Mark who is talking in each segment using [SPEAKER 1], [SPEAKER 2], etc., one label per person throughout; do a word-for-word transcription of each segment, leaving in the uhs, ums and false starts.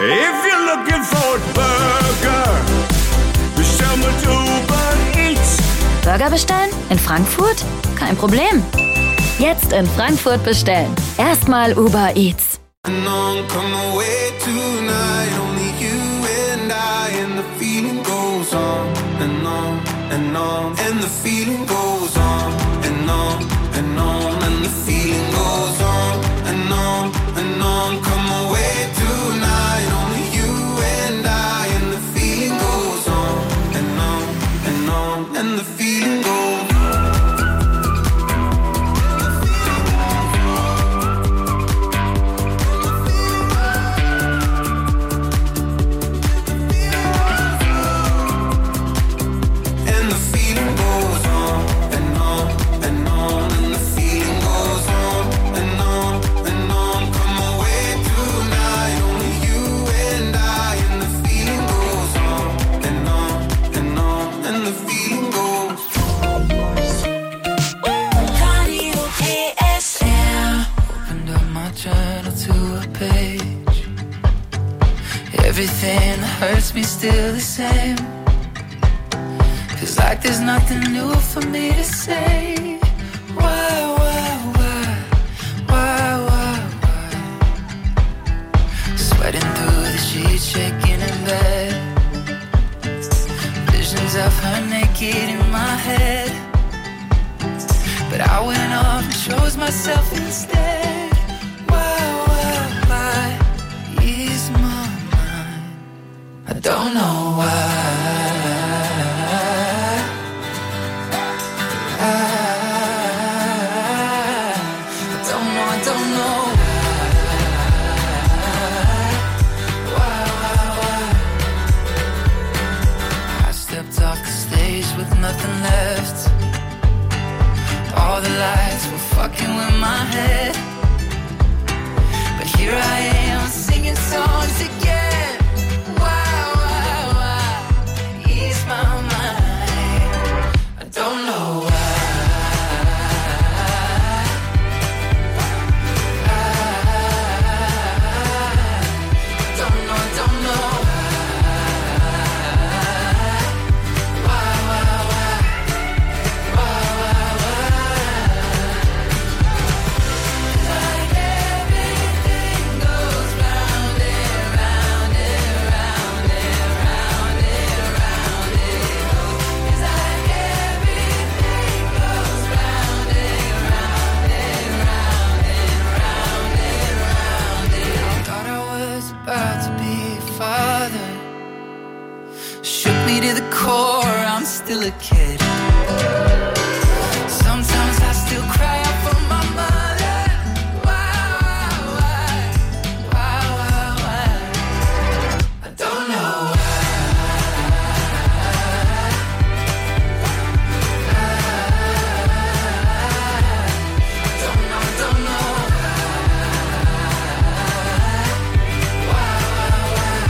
[SPEAKER 1] If you're looking for a burger, bestell mit Uber Eats.
[SPEAKER 2] Burger bestellen? In Frankfurt? Kein Problem. Jetzt in Frankfurt bestellen. Erstmal Uber Eats.
[SPEAKER 3] And on, come away tonight, only you and I, and the feeling goes on and on and on, and the feeling goes on and on and on, and the feeling goes on and on and on. Come away tonight, only you and I, and the feeling goes on and on and on, and the feeling goes on.
[SPEAKER 4] Everything hurts me still the same. Feels like there's nothing new for me to say. Why, why, why, why, why, why? Sweating through the sheets, shaking in bed. Visions of her naked in my head. But I went off and chose myself instead. Why, why, why? Ease my I don't know why. I, I don't know, I don't know why. Why, why, why? I stepped off the stage with nothing left. All the lights were fucking with my head. But here I am singing songs again. Don't know why. I don't know, don't know why, why, why, why, why, why? Like everything goes round and round and round and round and round it goes. It's like everything goes round and round and round and round and round it. I thought I was about to be a father. Shook me to the core, I'm still a kid. Sometimes I still cry out for my mother. Why, why, why, why, why? I don't know why. Don't know, don't know why, why,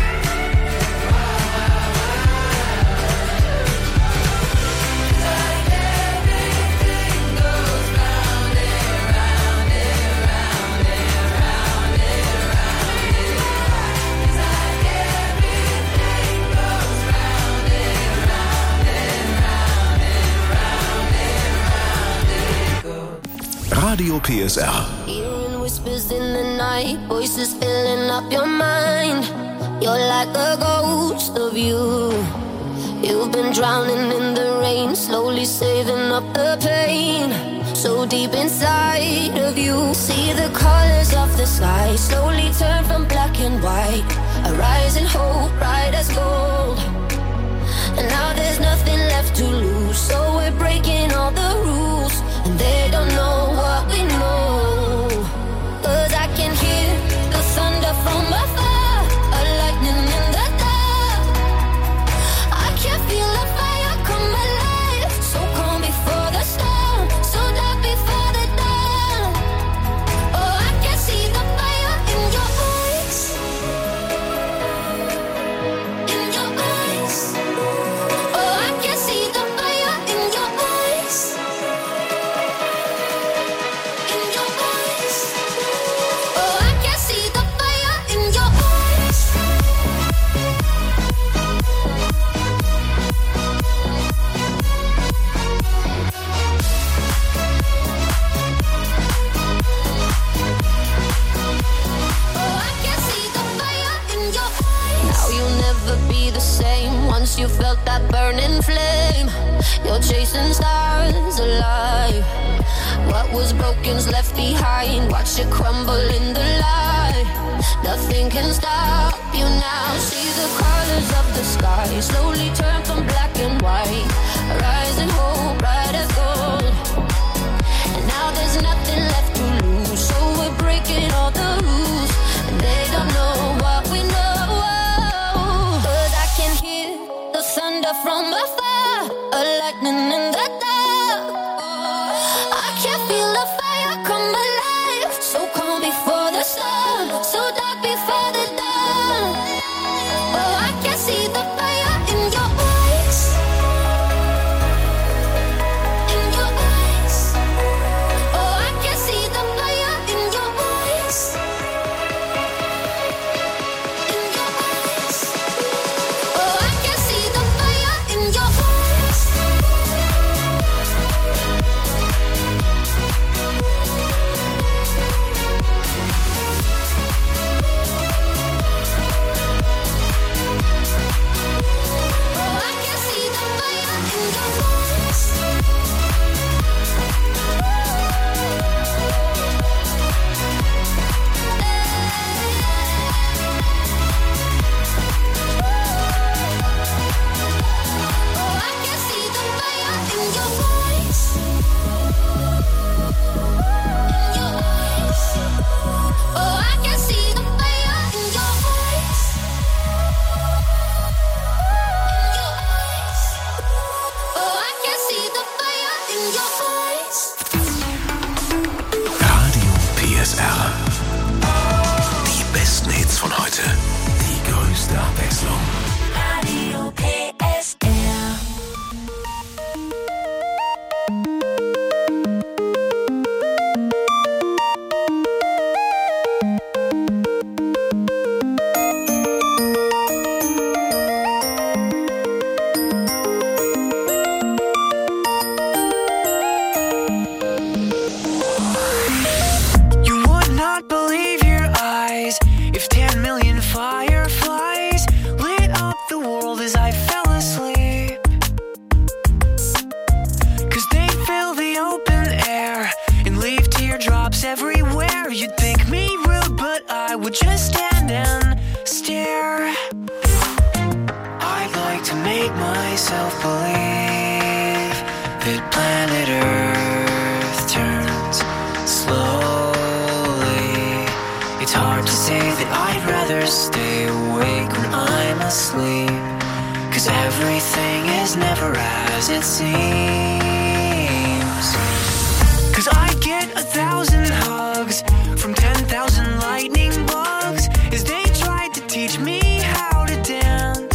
[SPEAKER 4] like everything goes round and round and round and round and round it goes. Like everything goes round and round and round and round and round it goes.
[SPEAKER 5] Radio P S R.
[SPEAKER 6] Hearing whispers in the night, voices filling up your mind. You're like a ghost of you. You've been drowning in the rain, slowly saving up the pain. So deep inside of you, see the colors of the sky slowly turn from black and white. A rising hope, bright as gold. And now there's nothing left to lose, so we're breaking all the rules. And they don't know what we know. Cause I can hear the thunder from afar, a lightning in the dark. I can feel the fire come alive, so calm before the storm, so dark before the dawn. Oh, I can see the fire in your eyes, in your once you felt that burning flame, you're chasing stars alive. What was broken's left behind. Watch it crumble in the light. Nothing can stop you now. See the colors of the sky slowly turn from black and white. Rising hope, bright as gold. And now there's nothing left to lose. So we're breaking all the rules, and they don't know what we know. But I can hear the thunder from afar, a lightning in the dark. I can feel the fire come alive. So calm before the sun, so dark before the dawn. Oh, I can see the fire in your eyes. In your eyes. Oh, I can see the fire in your eyes. In your eyes. Oh, I can see the fire in your eyes. Oh, I can see the fire in your eyes. Oh, I can see the fire in your eyes. In your eyes. Oh, I can see the fire in your eyes. In your eyes. Oh, I can see the fire in your eyes.
[SPEAKER 5] Radio P S R. Die besten Hits von heute. Die größte Abwechslung.
[SPEAKER 4] Radio P S R.
[SPEAKER 7] You would not believe your eyes if ten million fireflies lit up the world as I fell asleep. 'Cause they fill the open air and leave teardrops everywhere. You'd think me rude, but I would just stand and stare. I'd like to make myself believe that planet Earth turns slowly. It's hard to say that I'd rather stay awake when I'm asleep. 'Cause everything is never as it seems. 'Cause I get a thousand hugs from ten thousand lightning bugs as they tried to teach me how to dance.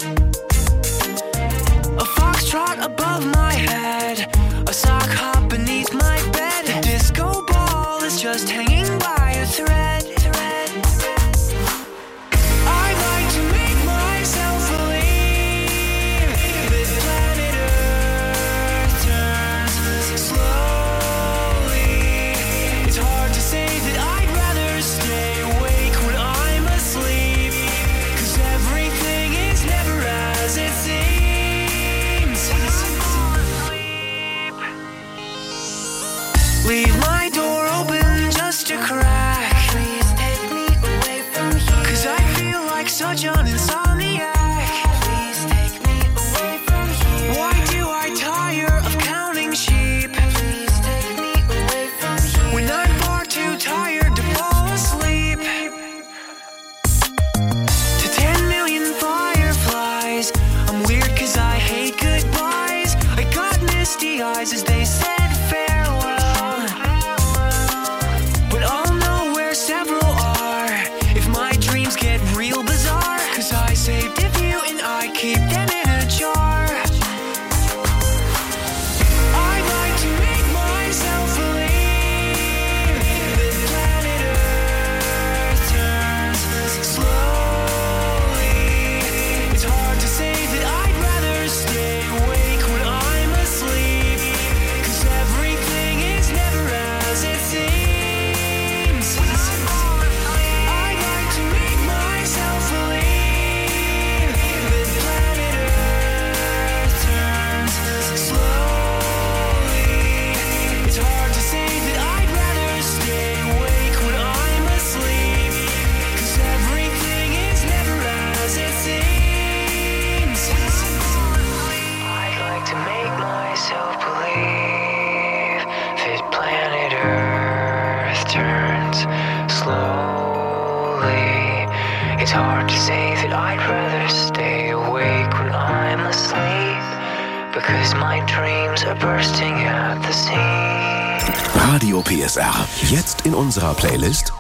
[SPEAKER 7] A foxtrot above my head, a sock hop beneath my bed. A disco ball is just hanging by a thread. I'd like to make myself believe that planet Earth turns slowly. It's hard to say that I'd rather stay awake when I'm asleep. 'Cause everything is never as it seems. Leave my door open just a crack. Please take me away from here. 'Cause I feel like such an insomniac. Please take me away from here. Why do I tire of counting sheep? Please take me away from here. When I'm far too tired to fall asleep. To ten million fireflies, I'm weird 'cause I hate goodbyes. I got misty eyes as they said farewell. But I'll know where several are if my dreams get real bizarre. 'Cause I saved a few and I keep them in a jar. I'd like to make myself believe that planet Earth turns slowly. It's hard to say that I'd rather stay awake when I'm asleep. say that I'd rather stay awake when I'm asleep, because my dreams are bursting at the seams.
[SPEAKER 5] Radio P S R. Jetzt in unserer Playlist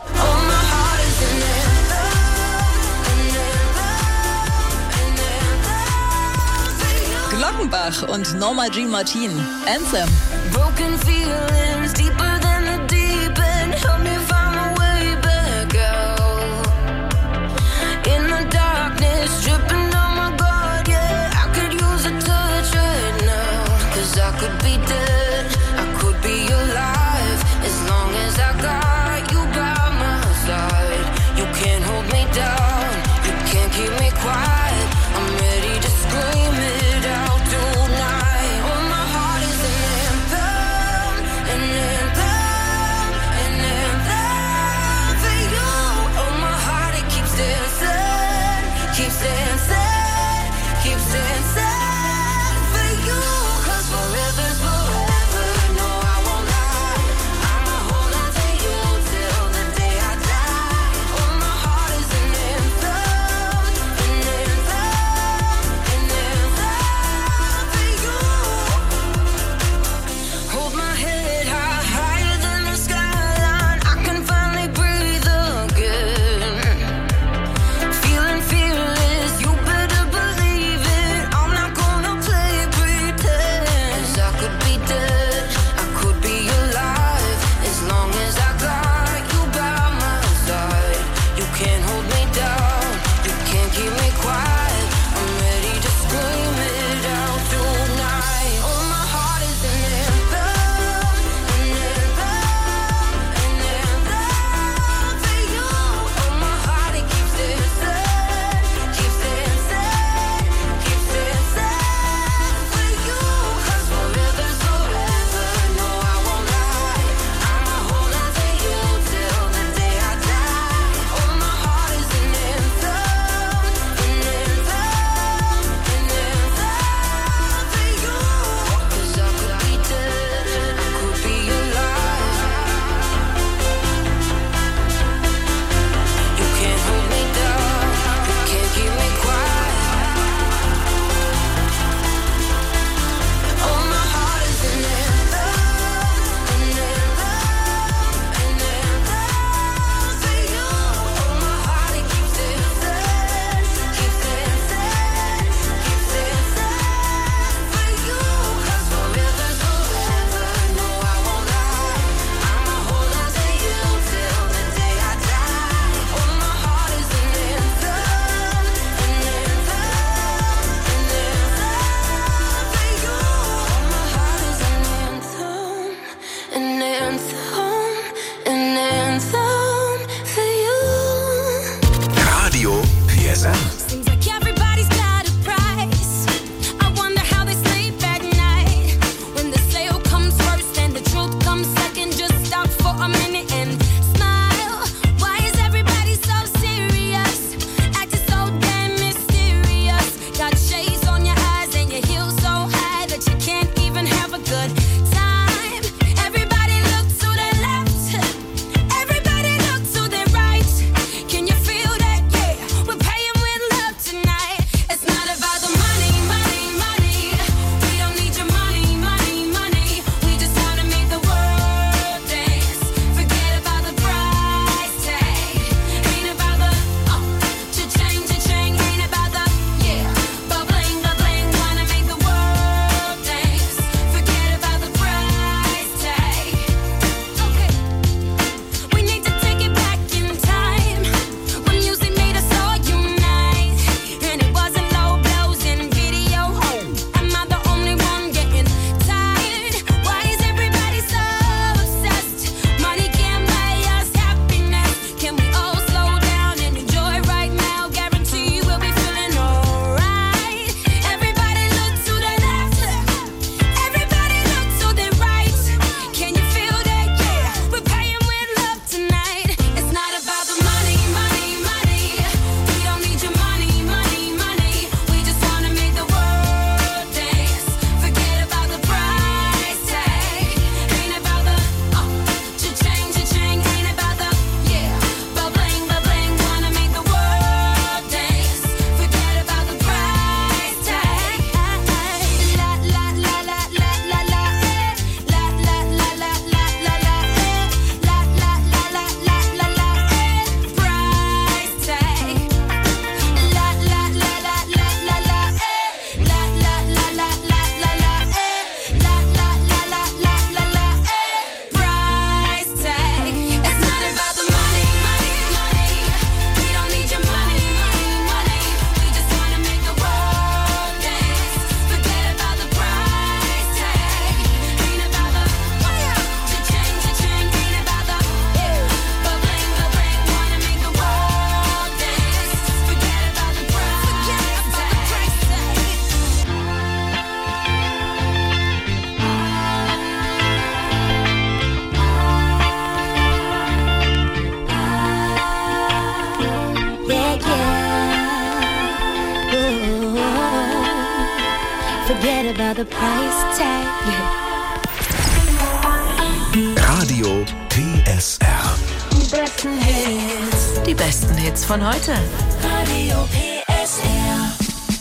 [SPEAKER 8] Glockenbach und Norma Jean Martin. Anthem.
[SPEAKER 6] Broken feelings deeper than the deep end. Help me find my way back out. In the darkness, dripping on my guard, yeah. I could use a touch right now. Cause I could be dead, I could be alive. As long as I got you by my side. You can't hold me down, you can't keep me quiet. I'm ready to scream it out tonight. Oh, my heart is an anthem, an anthem, an anthem for you. Oh, my heart, it keeps dancing, keeps dancing, keeps dancing for you. 'Cause forever's forever, no, I won't lie. I'ma hold on to you till the day I die. Oh, my heart is an anthem, an anthem, an anthem for you. Hold my head high, higher than the skyline. I can finally breathe again. Feeling fearless, you better believe it. I'm not gonna play pretend. 'Cause I could be dead, I could be alive. As long as I got you by my side. You can't hold me down, you can't keep me quiet. I'm ready to scream it out tonight. Oh, my heart is an anthem, an anthem, an anthem for you. Oh, my heart, it keeps dancing, keeps dancing, keeps dancing for you. 'Cause forever's forever, no, I won't lie. I'ma hold on to you till the day I die. Oh, my heart is an anthem, an anthem, an anthem for you. 'Cause I could be dead, I could be alive. You can't hold me down, you can't keep me quiet. Oh, my heart is an anthem, an anthem, an anthem for you. Oh, my heart, it keeps dancing, keeps dancing, keeps dancing for you. 'Cause forever's forever, no, I won't lie. I'ma hold on to you till the day I die. Oh, my heart is an anthem, an anthem, an anthem for you. Oh, my heart is an anthem, an anthem, an anthem for you.
[SPEAKER 5] Radio P S R.
[SPEAKER 4] Seems like everybody's got a price. I wonder how they sleep at night. When the sale comes first and the truth comes second, just stop for a minute and smile. Why is everybody so serious? Acting so damn mysterious. Got shades on your eyes and your heels so high that you can't even have a good time. Everybody look to their left. Everybody look to their right. Can you feel that? Yeah, we're paying with love
[SPEAKER 6] Forget about the price tag.
[SPEAKER 5] Radio P S R.
[SPEAKER 6] Die besten Hits.
[SPEAKER 8] Die besten Hits von heute.
[SPEAKER 6] Radio P S R.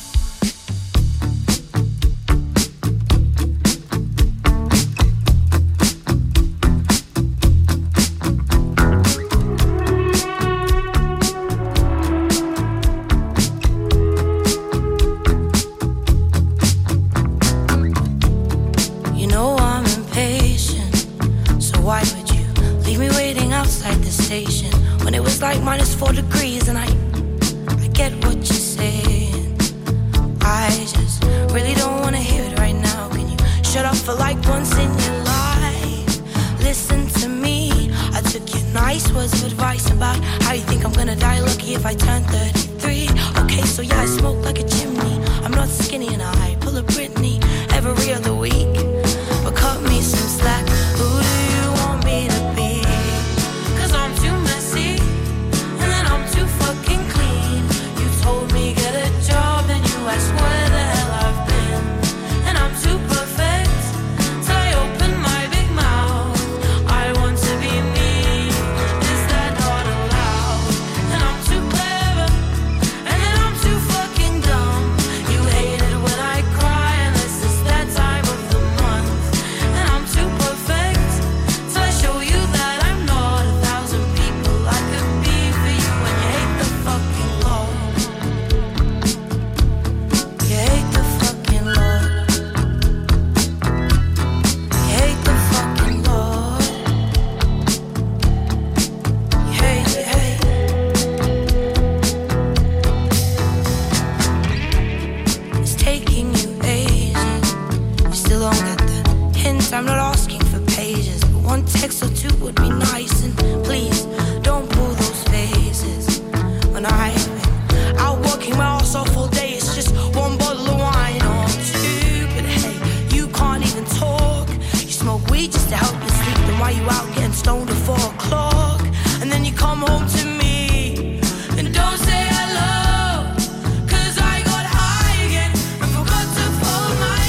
[SPEAKER 7] Minus four degrees and I, I get what you're saying. I just really don't wanna hear it right now. Can you shut up for like once in your life? Listen to me. I took your nice words of advice about how you think I'm gonna die lucky if I turn thirty-three. Okay, so yeah, I smoke like a chimney. I'm not skinny and I pull a Britney every other week. But cut me some slack. Who do you want me to be? Cause I'm too messy. Fucking clean. You told me get a job, then you asked where the hell I've been. And I'm too perfect till I open my big mouth. I want to be me. Is that not allowed? And I'm too clever, and then I'm too fucking dumb. You hate it when I cry, and this is that time of the month. And I'm too perfect till I show you that I'm not a thousand people I could be for you. And you hate the fucking law. You hate the fucking law. You hate the fucking law. You hate, you hate. It's taking you ages. You still don't get the hint. I'm not asking for pages, but one text or two would be nice. And please don't pull those faces. When I've been out working my ass off all day, it's just one bottle of wine or two. But hey, you can't even talk. You smoke weed just to help you sleep. Then why you out getting stoned at four o'clock? And then you come home to me and don't say hello. Cause I got high again and forgot to fold my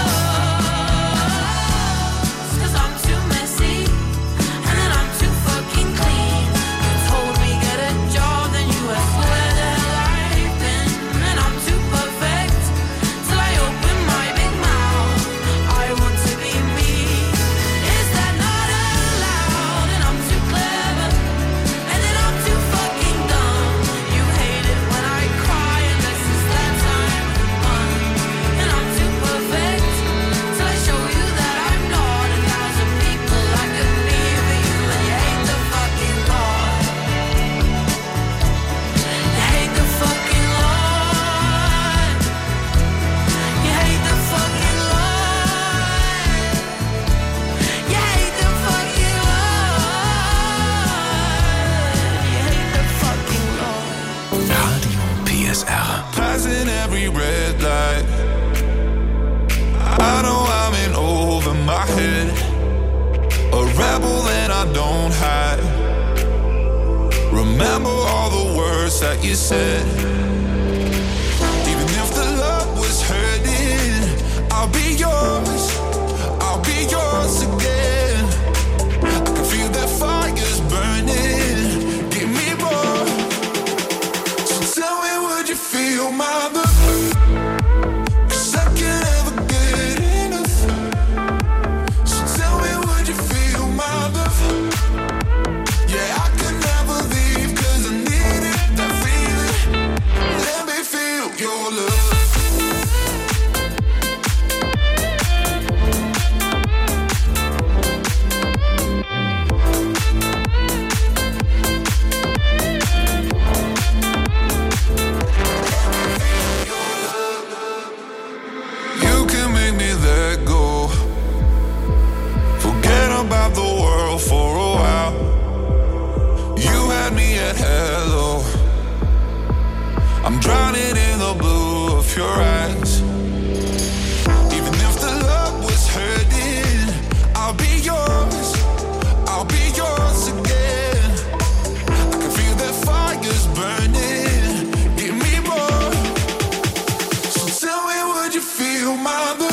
[SPEAKER 7] clothes. Cause I'm too messy and then I'm too fucking clean. You told me get a job, then you asked where the hell I've been. And I'm too perfect till I open my big mouth. I want to be me. Is that not allowed? And I'm too clever, and then I'm too fucking dumb. You hate it when I cry, and this is that time of the month. And I'm too perfect till I show you that I'm not a thousand people I could be for you. And you hate the fucking law. You hate the fucking law. You hate the fucking law. You hate the fucking law. You hate the fucking law.
[SPEAKER 5] Radio P S R.
[SPEAKER 1] Passing every red light. I know I'm in over my head. A rebel that I don't hide. Remember all the words that you said. Even if the love was hurting, I'll be yours. I'll be yours again. I can feel that fire's burning. Give me more. So tell me, would you feel my love? 'Cause I can't ever get enough. So tell me, would you feel my love? Yeah, I can never leave 'cause I need it, that feeling. Let me feel your love. You can make me let go. Forget about the world for a while. You had me at hello. I'm drowning in the blue of your eyes. Even if the love was hurting, I'll be yours. I'll be yours again. I can feel that fire's burning. Give me more. So tell me, would you feel my love?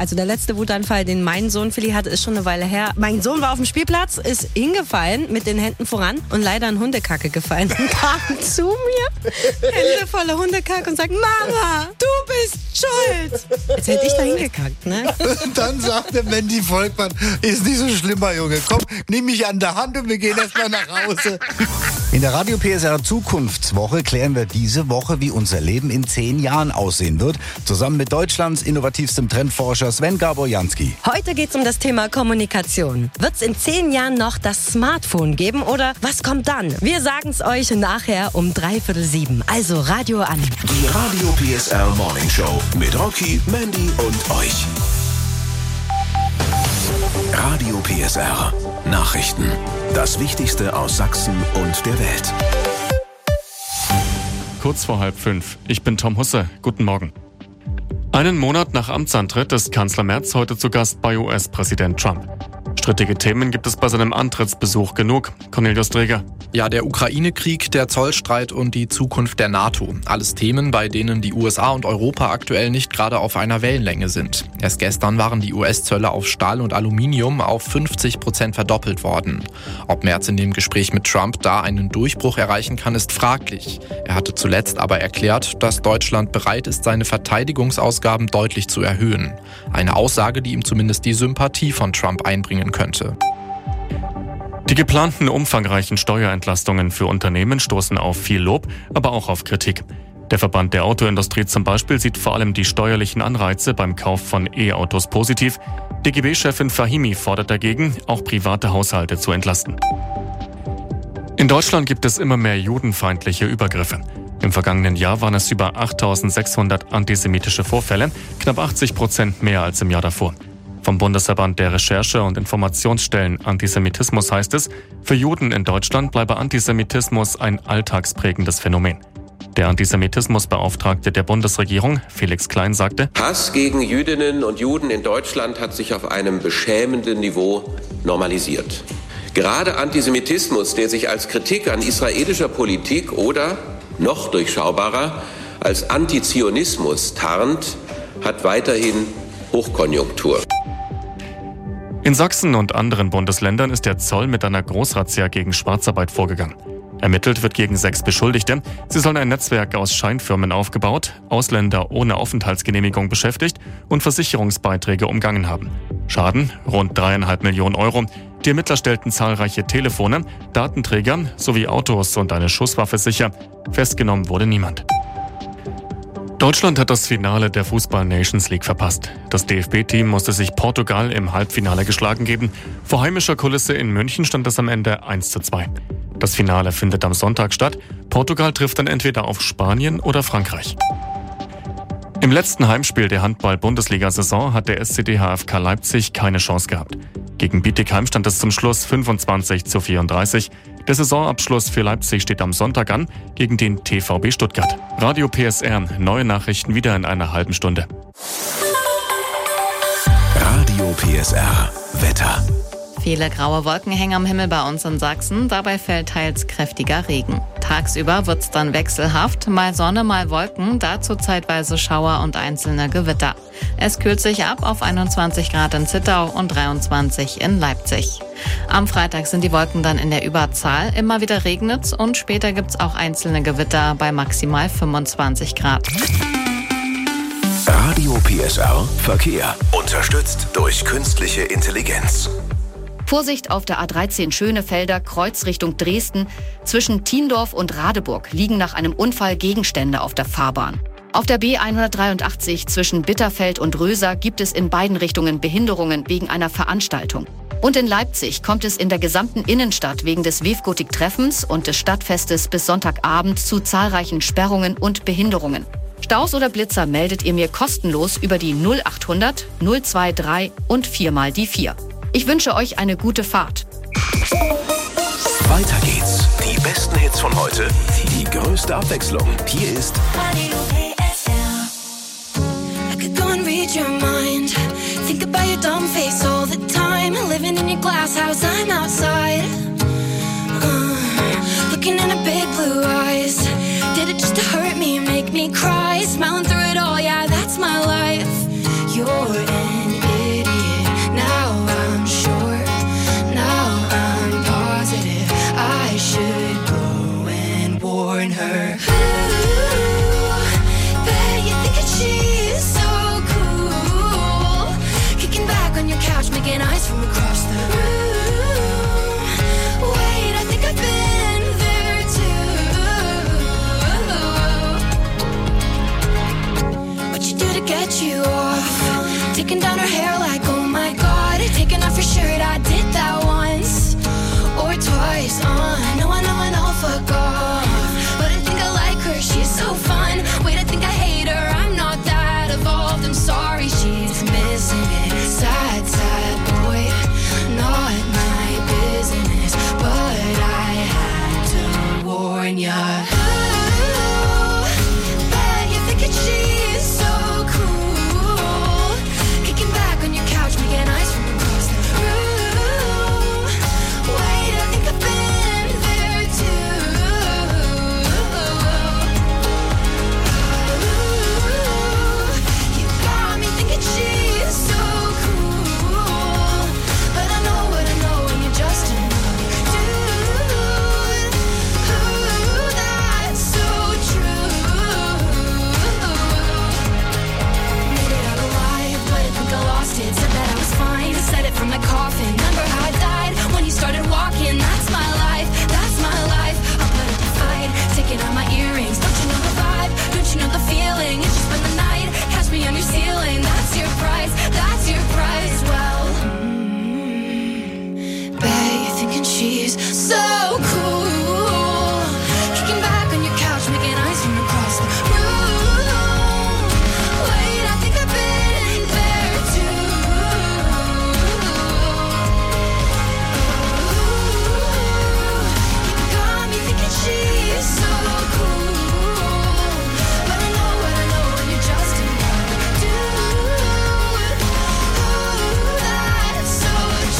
[SPEAKER 9] also der letzte Wutanfall, den mein Sohn Philly hatte, ist schon eine Weile her. Mein Sohn war auf dem Spielplatz, ist hingefallen mit den Händen voran und leider in Hundekacke gefallen. Und kam zu mir, Hände voller Hundekacke und sagt, Mama, du bist schuld. Jetzt hätte ich da hingekackt, ne?
[SPEAKER 10] Und dann sagte Mandy Volkmann, ist nicht so schlimm, mein Junge. Komm, nimm mich an der Hand und wir gehen erstmal nach Hause. In der Radio P S R Zukunftswoche klären wir diese Woche, wie unser Leben in zehn Jahren aussehen wird. Zusammen mit Deutschlands innovativstem Trendforscher Sven Gaborjanski.
[SPEAKER 9] Heute geht's um das Thema Kommunikation. Wird's in zehn Jahren noch das Smartphone geben oder was kommt dann? Wir sagen's euch nachher um dreiviertel sieben. Also Radio an.
[SPEAKER 5] Die Radio P S R Morning Show mit Rocky, Mandy und euch. Radio P S R Nachrichten. Das Wichtigste aus Sachsen und der Welt.
[SPEAKER 11] Kurz vor halb fünf. Ich bin Tom Husse. Guten Morgen. Einen Monat nach Amtsantritt ist Kanzler Merz heute zu Gast bei U S-Präsident Trump. Strittige Themen gibt es bei seinem Antrittsbesuch genug. Cornelius Dreger.
[SPEAKER 12] Ja, der Ukraine-Krieg, der Zollstreit und die Zukunft der NATO. Alles Themen, bei denen die U S A und Europa aktuell nicht gerade auf einer Wellenlänge sind. Erst gestern waren die U S-Zölle auf Stahl und Aluminium auf fünfzig Prozent verdoppelt worden. Ob Merz in dem Gespräch mit Trump da einen Durchbruch erreichen kann, ist fraglich. Er hatte zuletzt aber erklärt, dass Deutschland bereit ist, seine Verteidigungsausgaben deutlich zu erhöhen. Eine Aussage, die ihm zumindest die Sympathie von Trump einbringen könnte.
[SPEAKER 11] Die geplanten umfangreichen Steuerentlastungen für Unternehmen stoßen auf viel Lob, aber auch auf Kritik. Der Verband der Autoindustrie zum Beispiel sieht vor allem die steuerlichen Anreize beim Kauf von E-Autos positiv. D G B-Chefin Fahimi fordert dagegen, auch private Haushalte zu entlasten. In Deutschland gibt es immer mehr judenfeindliche Übergriffe. Im vergangenen Jahr waren es über achttausendsechshundert antisemitische Vorfälle, knapp achtzig Prozent mehr als im Jahr davor. Vom Bundesverband der Recherche- und Informationsstellen Antisemitismus heißt es, für Juden in Deutschland bleibe Antisemitismus ein alltagsprägendes Phänomen. Der Antisemitismusbeauftragte der Bundesregierung, Felix Klein, sagte:
[SPEAKER 13] Hass gegen Jüdinnen und Juden in Deutschland hat sich auf einem beschämenden Niveau normalisiert. Gerade Antisemitismus, der sich als Kritik an israelischer Politik oder, noch durchschaubarer, als Antizionismus tarnt, hat weiterhin Hochkonjunktur.
[SPEAKER 11] In Sachsen und anderen Bundesländern ist der Zoll mit einer Großrazzia gegen Schwarzarbeit vorgegangen. Ermittelt wird gegen sechs Beschuldigte. Sie sollen ein Netzwerk aus Scheinfirmen aufgebaut, Ausländer ohne Aufenthaltsgenehmigung beschäftigt und Versicherungsbeiträge umgangen haben. Schaden rund dreieinhalb Millionen Euro. Die Ermittler stellten zahlreiche Telefone, Datenträger sowie Autos und eine Schusswaffe sicher. Festgenommen wurde niemand. Deutschland hat das Finale der Fußball-Nations League verpasst. Das D F B-Team musste sich Portugal im Halbfinale geschlagen geben. Vor heimischer Kulisse in München stand es am Ende eins zu zwei. Das Finale findet am Sonntag statt. Portugal trifft dann entweder auf Spanien oder Frankreich. Im letzten Heimspiel der Handball-Bundesliga-Saison hat der S C D H F K Leipzig keine Chance gehabt. Gegen Bietigheim stand es zum Schluss fünfundzwanzig zu vierunddreißig. Der Saisonabschluss für Leipzig steht am Sonntag an gegen den T V B Stuttgart. Radio P S R, neue Nachrichten wieder in einer halben Stunde.
[SPEAKER 5] Radio P S R, Wetter.
[SPEAKER 14] Viele graue Wolken hängen am Himmel bei uns in Sachsen, dabei fällt teils kräftiger Regen. Tagsüber wird's dann wechselhaft, mal Sonne, mal Wolken, dazu zeitweise Schauer und einzelne Gewitter. Es kühlt sich ab auf einundzwanzig Grad in Zittau und dreiundzwanzig in Leipzig. Am Freitag sind die Wolken dann in der Überzahl, immer wieder regnet's und später gibt's auch einzelne Gewitter bei maximal fünfundzwanzig Grad.
[SPEAKER 5] Radio P S R Verkehr. Unterstützt durch künstliche Intelligenz.
[SPEAKER 15] Vorsicht auf der A dreizehn Schönefelder, Kreuz Richtung Dresden. Zwischen Thiendorf und Radeburg liegen nach einem Unfall Gegenstände auf der Fahrbahn. Auf der B hundertdreiundachtzig zwischen Bitterfeld und Röser gibt es in beiden Richtungen Behinderungen wegen einer Veranstaltung. Und in Leipzig kommt es in der gesamten Innenstadt wegen des Wefgotik-Treffens und des Stadtfestes bis Sonntagabend zu zahlreichen Sperrungen und Behinderungen. Staus oder Blitzer meldet ihr mir kostenlos über die null achthundert null drei zwei und vier mal die vier. Ich wünsche euch eine gute Fahrt.
[SPEAKER 5] Weiter geht's. Die besten Hits von heute. Die größte Abwechslung. Hier ist
[SPEAKER 4] Radio P S R. I could go and read your mind. Think about your dumb face all the time. Living in your glass house, I'm outside. Uh, looking in her big blue eyes. Did it just to hurt me, make me cry? Smiling through it all, yeah, that's my life. You're in
[SPEAKER 7] warn her. Ooh, bet you think that she's so cool. Kicking back on your couch, making eyes from across the room. Wait, I think I've been there too. What you do to get you off? Taking down her hair like, oh my god. Taking off your shirt, I did that once or twice. Uh, I know, I know, I know, fuck off. But I think I like her, she's so fun. Wait, I think I hate her, I'm not that evolved. I'm sorry, she's missing it. Sad, sad boy, not my business. But I had to warn ya. Ooh, bet you think that she's so cool. Kicking back on your couch, making eyes from across the room. Wait, I think I've been there too. Ooh, you got me thinking she's so cool. But I know what I know, and you're just another dude. Ooh, that's so true. Made it out alive, but I think I lost it. Said that I was fine, said it from my coffin. Remember how I died when you started walking? That's my life, that's my life. I'll put up a fight, taking out my earrings. Don't you know the vibe? Don't you know the feeling? It's just spend the night, catch me on your ceiling. That's your price, that's your price. Well, mm, bet you're thinking she's so cool. Kicking back on your couch, making eyes from across the room. Wait, I think I've been there too. You got me thinking she's so cool. But I know what I know, and you're just another dude. Ooh, that's so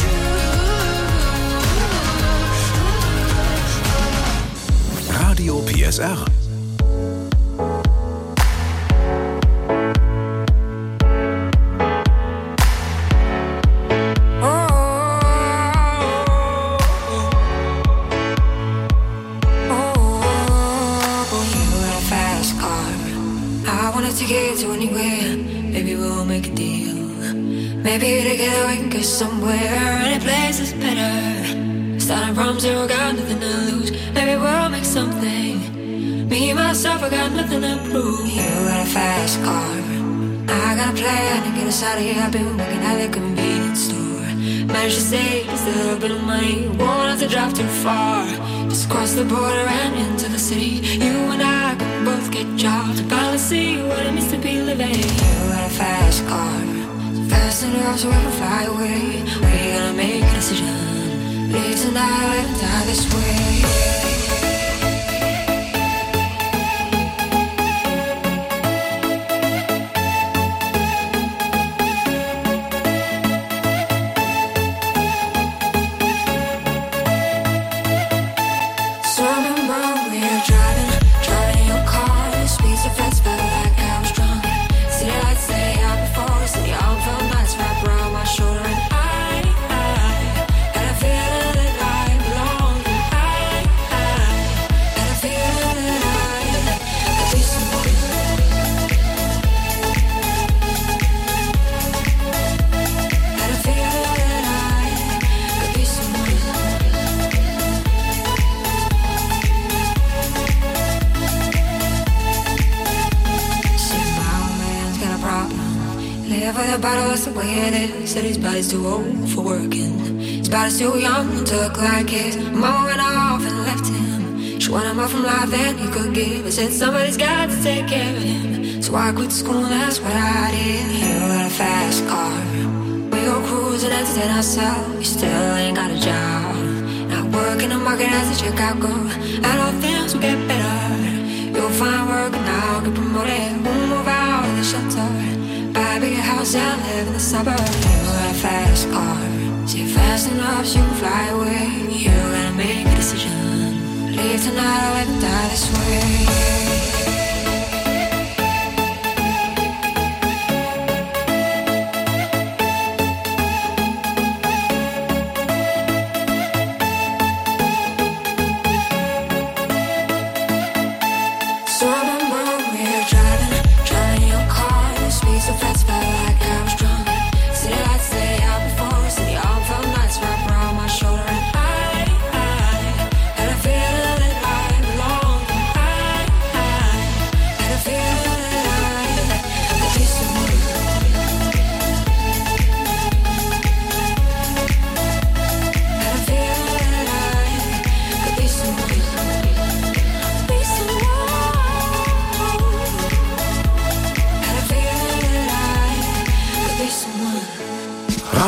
[SPEAKER 7] true.
[SPEAKER 5] Radio P S R.
[SPEAKER 7] You got a fast car. I wanted to get to anywhere. Maybe we'll make a deal. Maybe together we can get somewhere. Any place is better. Starting from zero, got nothing to lose. Maybe we'll make something. Me, myself, I got nothing to prove. You got a fast car. I got a plan to get us out of here. I've been working at the convenience store. Managed to save just a little bit of money. Won't have to drive too far. Just cross the border and into the city. You and I can both get jobs. About to see what it means to be living. You got a fast car. So fast enough so we can fly away. We're gonna make a decision. Live tonight, live and die this way. So I remember we were driving, driving in your car. The speed so fast, felt like I was drunk. City lights lay out before us, and the arm felt nice wrapped around my shoulder. And I, I had a feeling that I belonged. And I, I had a feeling that I could be someone. Had a feeling that I could be someone. See, my old man's got a problem. Live with a bottle, that's the way it is. Said his body's too old for working. His body's too young to look like his. Mama went off and left him. She wanted more from life than he could give. I said somebody's got to take care of him. So I quit school and that's what I did. You got a fast car. We go cruising, entertain ourselves. We still ain't got a job. Not working the market as a checkout girl. And all things will get better. You'll find work and I'll get promoted. We'll move out of the shelter. Buy a bigger house and live in the suburbs. You got a fast car. See fast enough so you can fly away. You gotta make a decision. Leave tonight or let me die this way.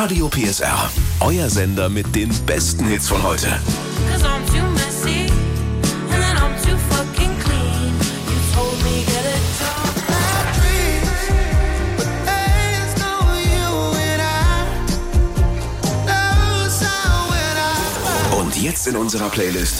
[SPEAKER 5] Radio P S R. Euer Sender mit den besten Hits von heute.
[SPEAKER 4] Cause I'm too messy, and then I'm too fucking clean. You told me get it tough. But there's no you and I. No sound when I.
[SPEAKER 5] Und jetzt in unserer Playlist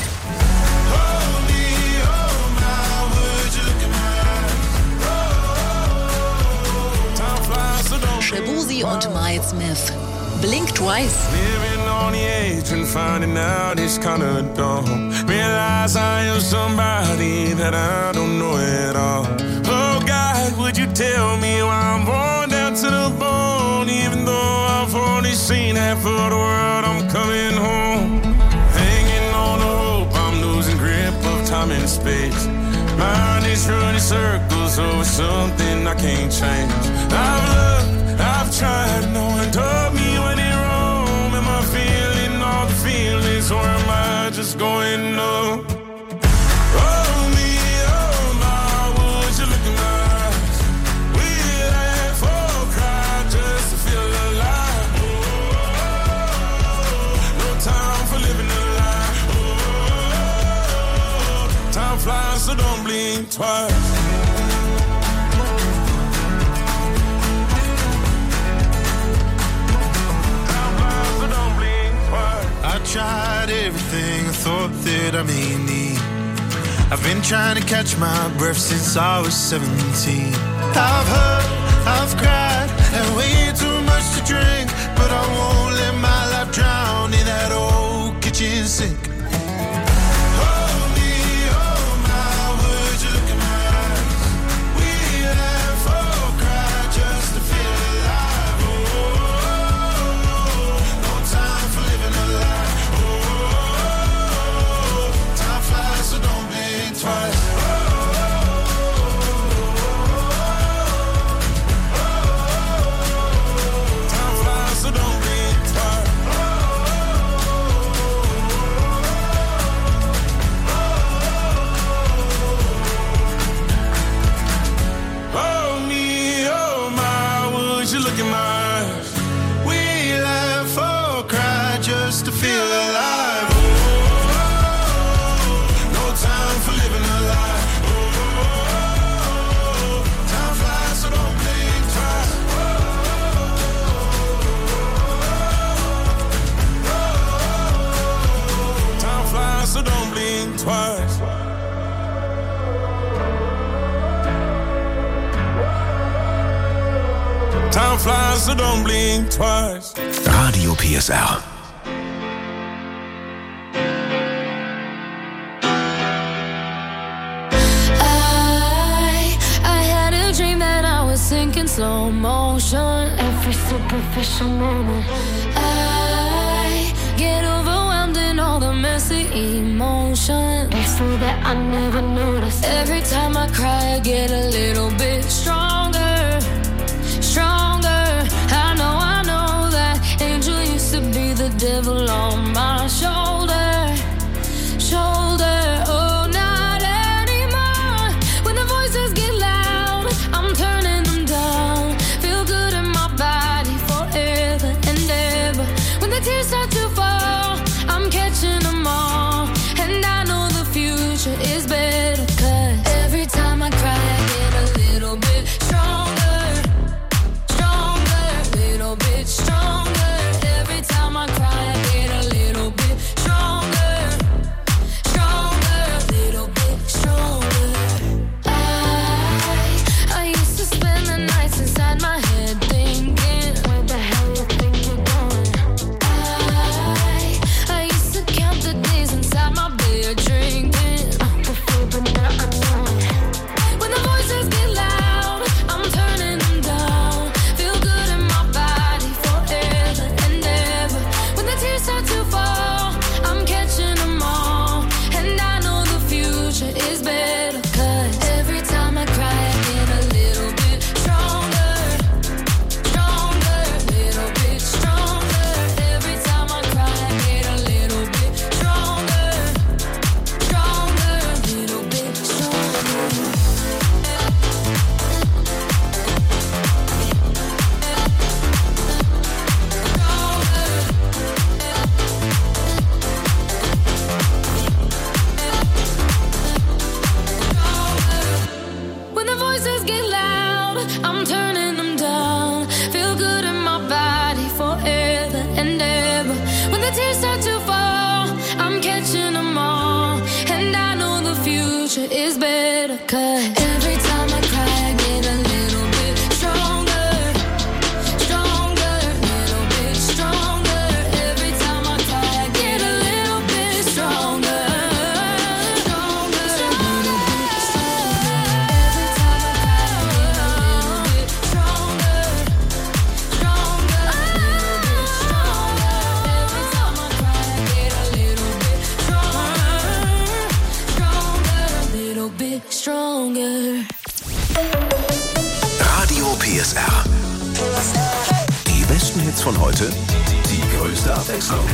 [SPEAKER 8] Shabuzi und Miles Smith. Blink Twice.
[SPEAKER 16] Living on the edge and finding out it's kinda dumb. Realize I am somebody that I don't know at all. Oh God, would you tell me why I'm born down to the bone? Even though I've only seen half of the world, I'm coming home. Hanging on the hope, I'm losing grip of time and space. Mind is running circles over something I can't change. I've looked, I've tried, no one told me when in Rome. Am I feeling all the feelings, or am I just going numb? Oh me, oh my, would you look in my eyes? We laugh or cry just to feel alive. Oh, no time for living a lie. Oh, time flies, so don't blink twice.
[SPEAKER 17] I tried everything I thought that I may need. I've been trying to catch my breath since I was seventeen. I've hurt, I've cried, and way too much to drink, but I won't let my life drown in that old kitchen sink.
[SPEAKER 16] Time flies, so don't blink twice.
[SPEAKER 5] Radio P S R.
[SPEAKER 6] I, I had a dream that I was sinking slow motion. Every superficial moment. I get overwhelmed in all the messy emotions. It's so that I never noticed. Every time I cry, I get a little bit stronger. Stronger. I know, I know that angel used to be the devil on my shoulder. Shoulder. Oh, not anymore. When the voices get loud, I'm turning them down. Feel good in my body forever and ever. When the tears start to fall, I'm catching them all. And I know the future is better.
[SPEAKER 4] out, I'm turning them down. Feel good in my body forever and ever. When the tears start to fall, I'm catching them all. And I know the future is better, 'cause every time I cry, I get a little bit stronger. Stronger, little bit stronger. Every time I cry, I get a little bit stronger. Stronger, little bit stronger. Every time I cry, I get a little bit stronger. Stronger, little bit stronger. Every time I cry, I get a little bit stronger. Stronger, little bit stronger.
[SPEAKER 5] Radio P S R. Die besten Hits von heute, die größte Abwechslung.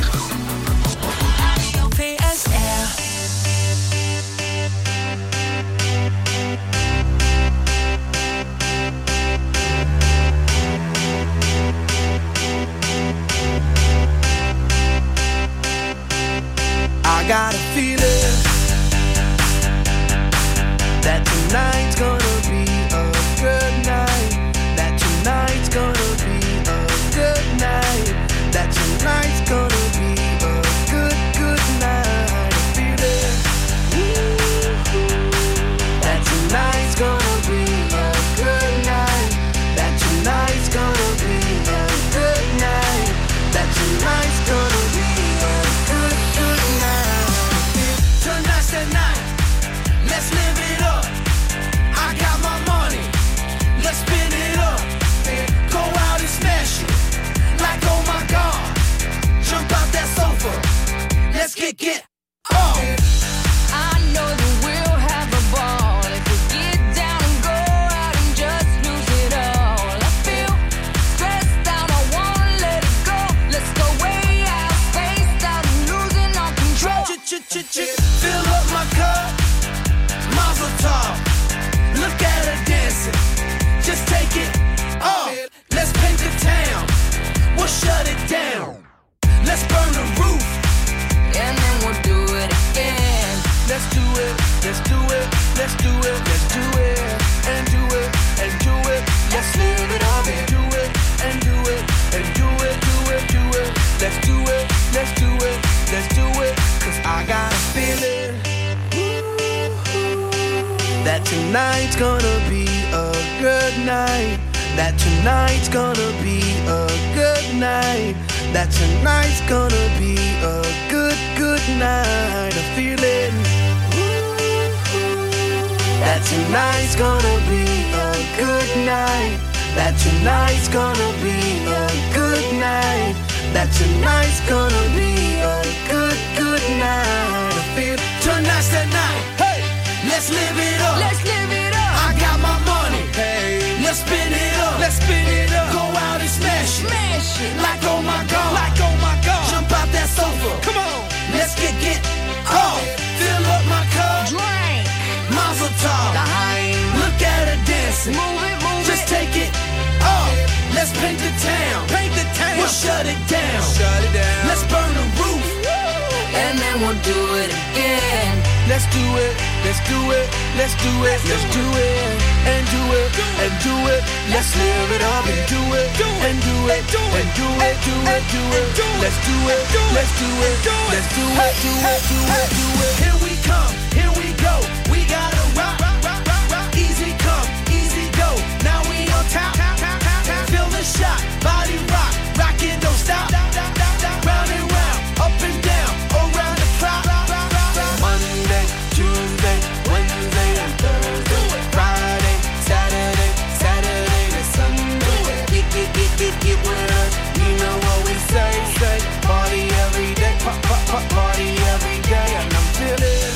[SPEAKER 7] P S R.
[SPEAKER 18] I got a feeling that tonight's gonna be a good night. That tonight's gonna be a good night. That tonight's gonna be a good, good night. I feel it. That tonight's gonna be a good night. That tonight's gonna be a good night. That tonight's gonna be a good, good night.
[SPEAKER 7] Tonight's the night. Let's live it up. I got my money. Let's spin it up. Go out and smash it. Like, oh my God. Jump out that sofa. Let's get get up. I know that we'll have a ball if we get down and go out and just lose it all. I feel stressed out. I wanna let it go. Let's go way out, spaced out, and losing all control. Fill up my cup. Mazel tov. Look at her dancing. Just take it off. Let's paint the town. We'll shut it down. Let's burn the roof. And then we'll do it again. Let's do it. Let's do it. Let's do it. Let's do it. And do it. And do it. Let's live it up and do it. And do it. And do it. Do it. Do it. Let's do it. Let's do it. Let's do it. 'Cause I got a feeling
[SPEAKER 18] that tonight's gonna be a good night. That tonight's gonna be a good night. That tonight's gonna be a good, good night. I feel it. That tonight's gonna be a good night. That tonight's gonna be a good night. That tonight's gonna be a good, good night. I feel
[SPEAKER 7] tonight's the night. Hey, let's live it up. Let's live it up. I got my money. Hey, let's spin it up. Let's spin it up. Go out and smash it. Smash it. Like oh my God. Like oh my God. Jump out that sofa. Come on. Let's get get off. Fill up my cup. Drink. Mazel tov. Look at her dancing. Move it, move Just it. take it off. Let's paint the town. Paint the town. We'll shut it down. Shut it down. Let's burn the roof. And then we'll do it again.
[SPEAKER 18] Let's do it, let's do it, let's do it, let's do it, and do it, and do it. Let's live it up and do it, and do it, and do it, do it, do it. Let's do it, let's do it, let's do it, do it, do it, do it.
[SPEAKER 7] Here we come, here we go. We gotta rock, rock, rock, rock, rock. Easy come, easy go. Now we on top. Feel the shot, body rock, rockin', don't stop. Round and round, up and down, around the clock.
[SPEAKER 18] Monday, Tuesday, Wednesday, and Thursday, Friday, Saturday, Saturday to Sunday. Get, get, get, get, get with us. You know what we say, say. Party every day, pop, pop, pop, party every day, and I'm feeling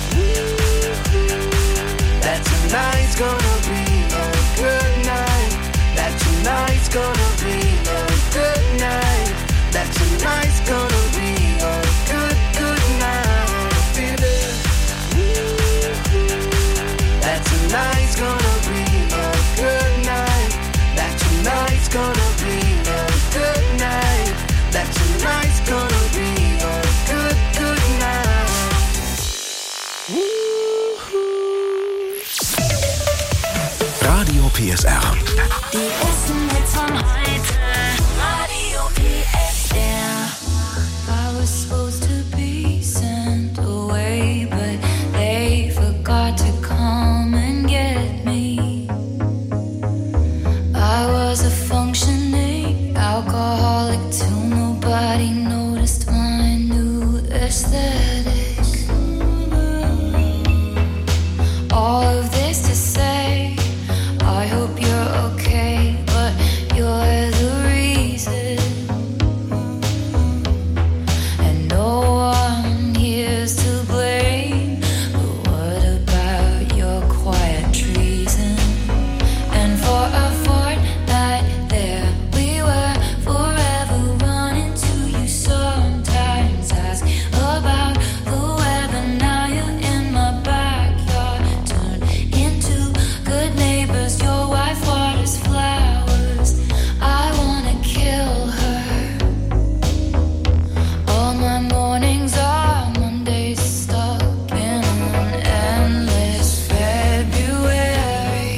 [SPEAKER 18] that tonight's gonna be a good night. That tonight's gonna be a good night. That tonight's gonna be a good, good night. I feel it. That tonight's gonna be a good night. That tonight's gonna be a good night. That tonight's gonna be a good, good night.
[SPEAKER 5] Radio P S R.
[SPEAKER 4] Die besten Hits von heute. Radio P S R. I was supposed to be sent away, but they forgot to come and get me. I was a functioning alcoholic till nobody noticed my new aesthetic. All of this to say, I hope you're okay, but you're the reason. And no one here's to blame, but what about your quiet treason? And for a fortnight there we were, forever running to you. Sometimes ask about the weather, now you're in my backyard, turned into good neighbors. Your wife waters flowers, I wanna kill her. All my mornings are Mondays, stuck in an endless February.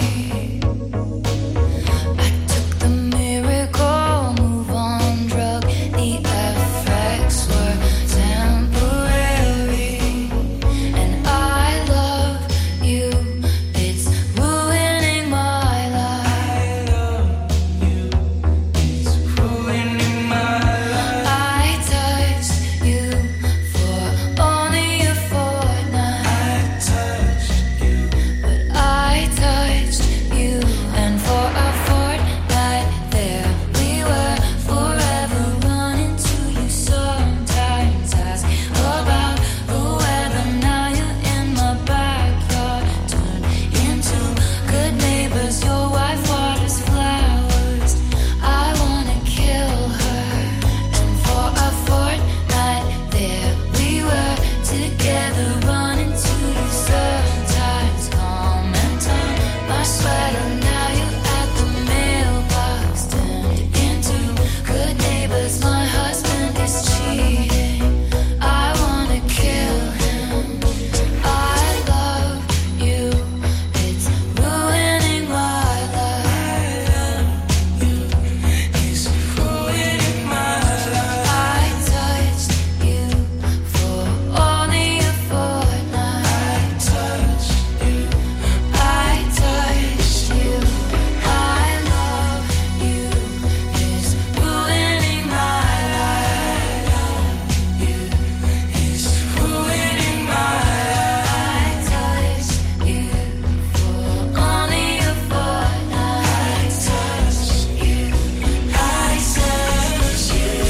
[SPEAKER 4] I took the miracle move on drug, the effects were temporary. And I love you, it's ruining my life. It's ruining my life. I touched you for only a fortnight. I touched you, but I touched you, and for a fortnight there we were, forever running to you. Sometimes ask about the weather, now you're in my backyard, turned into good neighbors. Your wife waters flowers, I wanna kill her. And for a fortnight there we were, together running to you. Sometimes calm and turn my sweater, now you're at the mailbox, turned into good neighbors. My husband is cheating, I wanna kill him. I love you, it's ruining my life. It's ruining my life. I touched you for only a fortnight. I touched you, I touched you. I love you, it's ruining my life. It's ruining my life. I touched you for only a fortnight. I touched you, I touched you.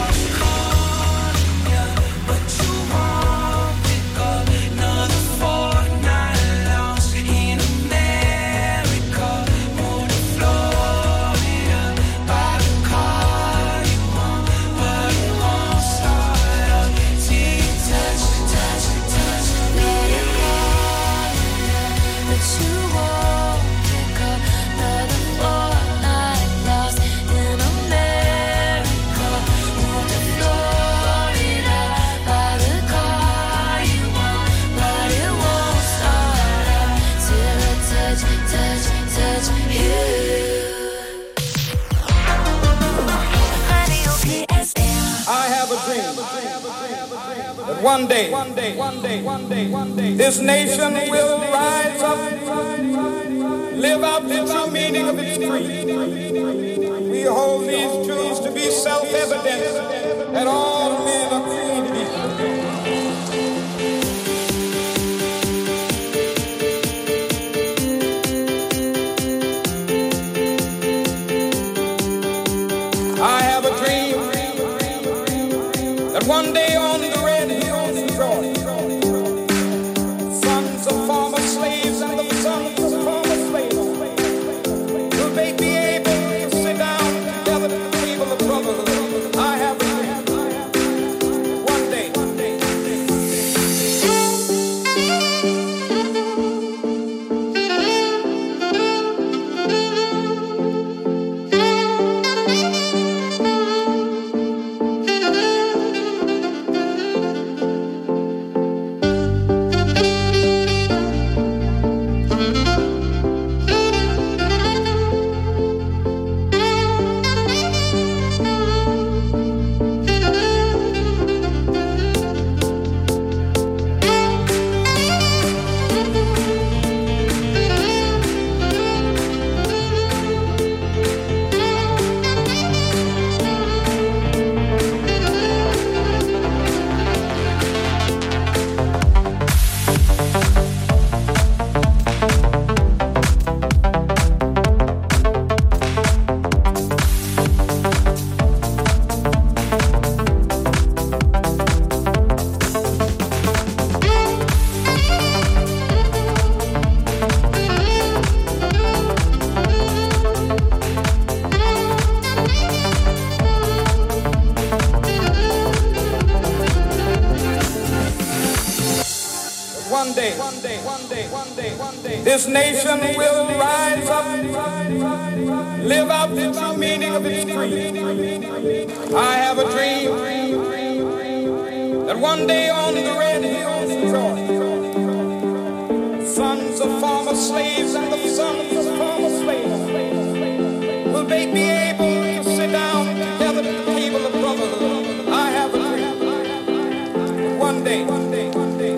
[SPEAKER 4] But you won't pick up another fortnight lost in America. Moved to Florida, buy the car you want, but it won't start up till you touch, touch, touch, let it go. But you won't pick up another fortnight lost in America. Moved to Florida, buy the car you want, but it won't start up till I touch, touch, touch you. Radio P S R.
[SPEAKER 19] I have a dream that one day, one day, one day, one day, one day, this nation will rise up, live out the true meaning of its creed. We hold these truths to be self-evident, that all men are created equal. I have a dream that one day on the red hills of Georgia, sons of former slaves and the sons of former slaves, will they be able to sit down together at the table of brotherhood? I have a dream. One day. This nation will rise up, live out the true meaning of its creed. I have a dream that one day on the red hills of Georgia, sons of former slaves and the sons of former slaves will they be able to sit down together at the table of brotherhood. I have a dream. One day, one day, one day.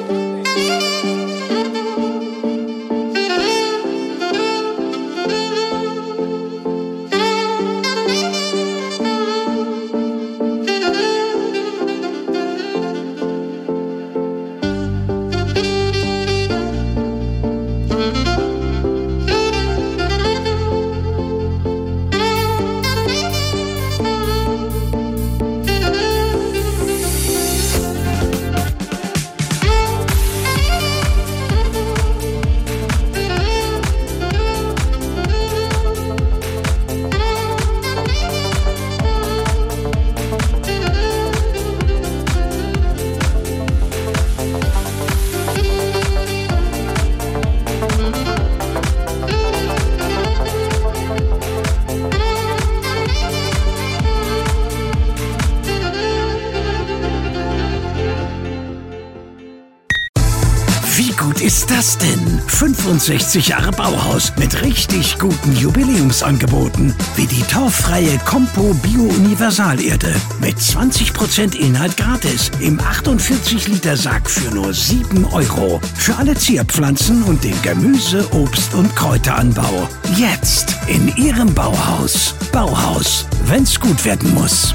[SPEAKER 20] Ist das denn? fünfundsechzig Jahre Bauhaus mit richtig guten Jubiläumsangeboten, wie die torffreie Compo Bio Universalerde mit zwanzig Prozent Inhalt gratis im achtundvierzig Liter Sack für nur sieben Euro. Für alle Zierpflanzen und den Gemüse-, Obst- und Kräuteranbau. Jetzt in Ihrem Bauhaus. Bauhaus, wenn's gut werden muss.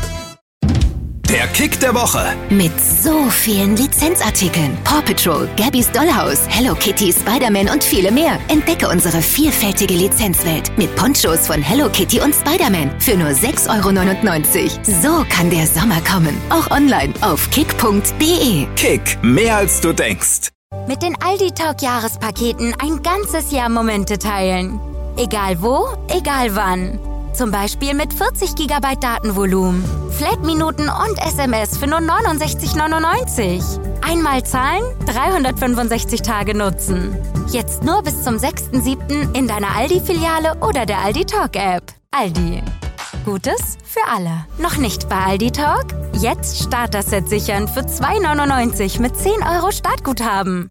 [SPEAKER 5] Der Kick der Woche.
[SPEAKER 2] Mit so vielen Lizenzartikeln. Paw Patrol, Gabby's Dollhouse, Hello Kitty, Spider-Man und viele mehr. Entdecke unsere vielfältige Lizenzwelt mit Ponchos von Hello Kitty und Spider-Man für nur sechs Euro neunundneunzig. So kann der Sommer kommen. Auch online auf kick punkt de.
[SPEAKER 5] Kick, mehr als du denkst.
[SPEAKER 21] Mit den Aldi Talk Jahrespaketen ein ganzes Jahr Momente teilen. Egal wo, egal wann. Zum Beispiel mit vierzig Gigabyte Datenvolumen, Flat-Minuten und S M S für nur neunundsechzig neunundneunzig. Einmal zahlen, dreihundertfünfundsechzig Tage nutzen. Jetzt nur bis zum sechsten siebten in deiner Aldi-Filiale oder der Aldi Talk App. Aldi. Gutes für alle. Noch nicht bei Aldi Talk? Jetzt Starter-Set sichern für zwei neunundneunzig mit zehn Euro Startguthaben.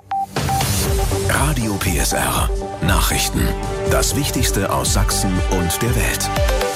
[SPEAKER 5] Radio P S R. Nachrichten. Das Wichtigste aus Sachsen und der Welt.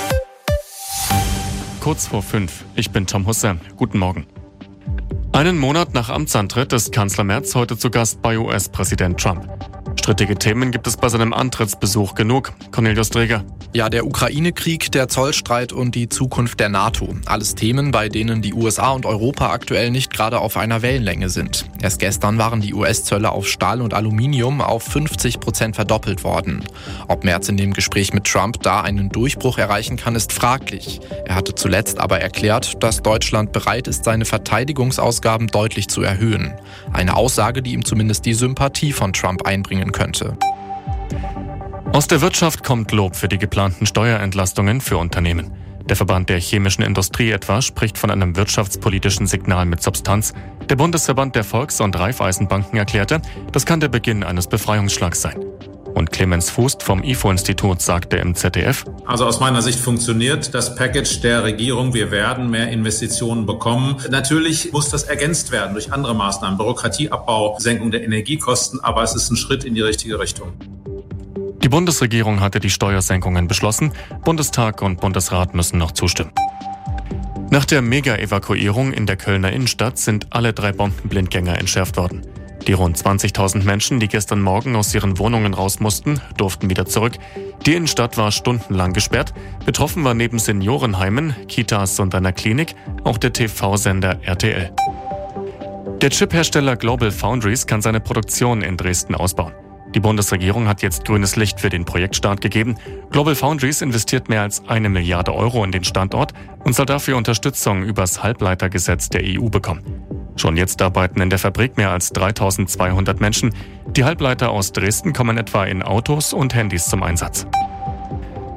[SPEAKER 11] Kurz vor fünf. Ich bin Tom Husser. Guten Morgen. Einen Monat nach Amtsantritt ist Kanzler Merz heute zu Gast bei U S-Präsident Trump. Strittige Themen gibt es bei seinem Antrittsbesuch genug. Cornelius Dreger.
[SPEAKER 12] Ja, der Ukraine-Krieg, der Zollstreit und die Zukunft der NATO. Alles Themen, bei denen die U S A und Europa aktuell nicht gerade auf einer Wellenlänge sind. Erst gestern waren die U S-Zölle auf Stahl und Aluminium auf fünfzig Prozent verdoppelt worden. Ob Merz in dem Gespräch mit Trump da einen Durchbruch erreichen kann, ist fraglich. Er hatte zuletzt aber erklärt, dass Deutschland bereit ist, seine Verteidigungsausgaben deutlich zu erhöhen. Eine Aussage, die ihm zumindest die Sympathie von Trump einbringen könnte.
[SPEAKER 11] Aus der Wirtschaft kommt Lob für die geplanten Steuerentlastungen für Unternehmen. Der Verband der chemischen Industrie etwa spricht von einem wirtschaftspolitischen Signal mit Substanz. Der Bundesverband der Volks- und Raiffeisenbanken erklärte, das kann der Beginn eines Befreiungsschlags sein. Und Clemens Fußt vom I F O-Institut sagte im Z D F:
[SPEAKER 22] Also aus meiner Sicht funktioniert das Package der Regierung. Wir werden mehr Investitionen bekommen. Natürlich muss das ergänzt werden durch andere Maßnahmen, Bürokratieabbau, Senkung der Energiekosten, aber es ist ein Schritt in die richtige Richtung.
[SPEAKER 11] Die Bundesregierung hatte die Steuersenkungen beschlossen. Bundestag und Bundesrat müssen noch zustimmen. Nach der Mega-Evakuierung in der Kölner Innenstadt sind alle drei Bombenblindgänger entschärft worden. Die rund zwanzigtausend Menschen, die gestern Morgen aus ihren Wohnungen raus mussten, durften wieder zurück. Die Innenstadt war stundenlang gesperrt. Betroffen war neben Seniorenheimen, Kitas und einer Klinik auch der T V-Sender R T L. Der Chip-Hersteller Global Foundries kann seine Produktion in Dresden ausbauen. Die Bundesregierung hat jetzt grünes Licht für den Projektstart gegeben. Global Foundries investiert mehr als eine Milliarde Euro in den Standort und soll dafür Unterstützung übers Halbleitergesetz der E U bekommen. Schon jetzt arbeiten in der Fabrik mehr als dreitausendzweihundert Menschen. Die Halbleiter aus Dresden kommen etwa in Autos und Handys zum Einsatz.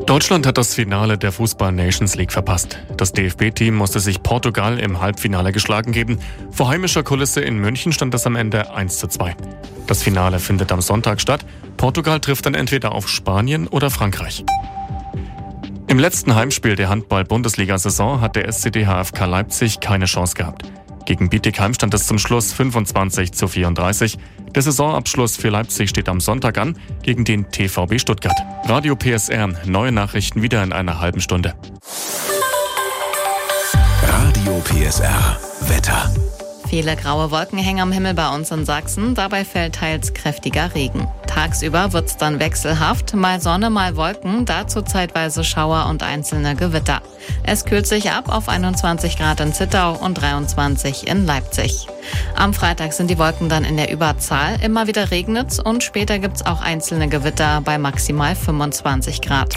[SPEAKER 11] Deutschland hat das Finale der Fußball-Nations League verpasst. Das D F B-Team musste sich Portugal im Halbfinale geschlagen geben. Vor heimischer Kulisse in München stand es am Ende eins zu zwei. Das Finale findet am Sonntag statt. Portugal trifft dann entweder auf Spanien oder Frankreich. Im letzten Heimspiel der Handball-Bundesliga-Saison hat der S C D H F K Leipzig keine Chance gehabt. Gegen Bietigheim stand es zum Schluss fünfundzwanzig zu vierunddreißig. Der Saisonabschluss für Leipzig steht am Sonntag an gegen den T V B Stuttgart. Radio P S R, neue Nachrichten wieder in einer halben Stunde.
[SPEAKER 5] Radio P S R, Wetter.
[SPEAKER 14] Viele graue Wolken hängen am Himmel bei uns in Sachsen, dabei fällt teils kräftiger Regen. Tagsüber wird's dann wechselhaft, mal Sonne, mal Wolken, dazu zeitweise Schauer und einzelne Gewitter. Es kühlt sich ab auf einundzwanzig Grad in Zittau und dreiundzwanzig in Leipzig. Am Freitag sind die Wolken dann in der Überzahl, immer wieder regnet's und später gibt's auch einzelne Gewitter bei maximal fünfundzwanzig Grad.